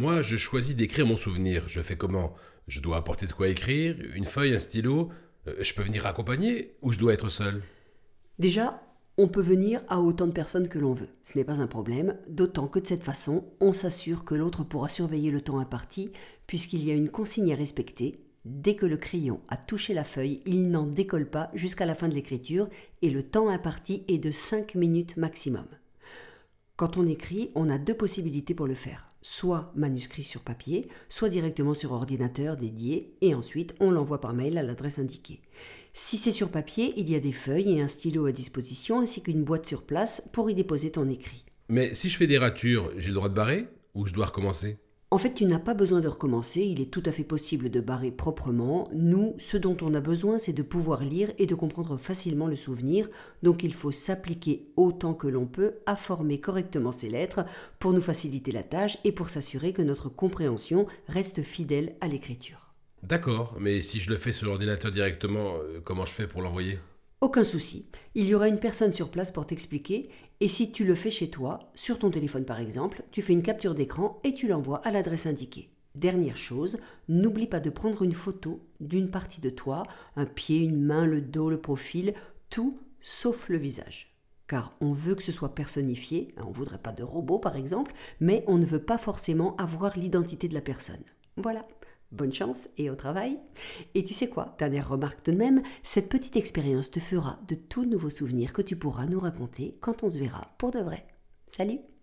Moi, je choisis d'écrire mon souvenir. Je fais comment? Je dois apporter de quoi écrire, une feuille, un stylo. Je peux venir accompagner ou je dois être seul? Déjà, on peut venir à autant de personnes que l'on veut. Ce n'est pas un problème, d'autant que de cette façon, on s'assure que l'autre pourra surveiller le temps imparti, puisqu'il y a une consigne à respecter. Dès que le crayon a touché la feuille, il n'en décolle pas jusqu'à la fin de l'écriture et le temps imparti est de 5 minutes maximum. Quand on écrit, on a deux possibilités pour le faire. Soit manuscrit sur papier, soit directement sur ordinateur dédié, et ensuite on l'envoie par mail à l'adresse indiquée. Si c'est sur papier, il y a des feuilles et un stylo à disposition, ainsi qu'une boîte sur place pour y déposer ton écrit. Mais si je fais des ratures, j'ai le droit de barrer ou je dois recommencer? En fait, tu n'as pas besoin de recommencer, il est tout à fait possible de barrer proprement. Nous, ce dont on a besoin, c'est de pouvoir lire et de comprendre facilement le souvenir, donc il faut s'appliquer autant que l'on peut à former correctement ces lettres pour nous faciliter la tâche et pour s'assurer que notre compréhension reste fidèle à l'écriture. D'accord, mais si je le fais sur l'ordinateur directement, comment je fais pour l'envoyer? Aucun souci, il y aura une personne sur place pour t'expliquer, et si tu le fais chez toi, sur ton téléphone par exemple, tu fais une capture d'écran et tu l'envoies à l'adresse indiquée. Dernière chose, n'oublie pas de prendre une photo d'une partie de toi, un pied, une main, le dos, le profil, tout sauf le visage. Car on veut que ce soit personnifié, on ne voudrait pas de robot par exemple, mais on ne veut pas forcément avoir l'identité de la personne. Voilà. Bonne chance et au travail. Et tu sais quoi, dernière remarque tout de même, cette petite expérience te fera de tout nouveaux souvenirs que tu pourras nous raconter quand on se verra pour de vrai. Salut!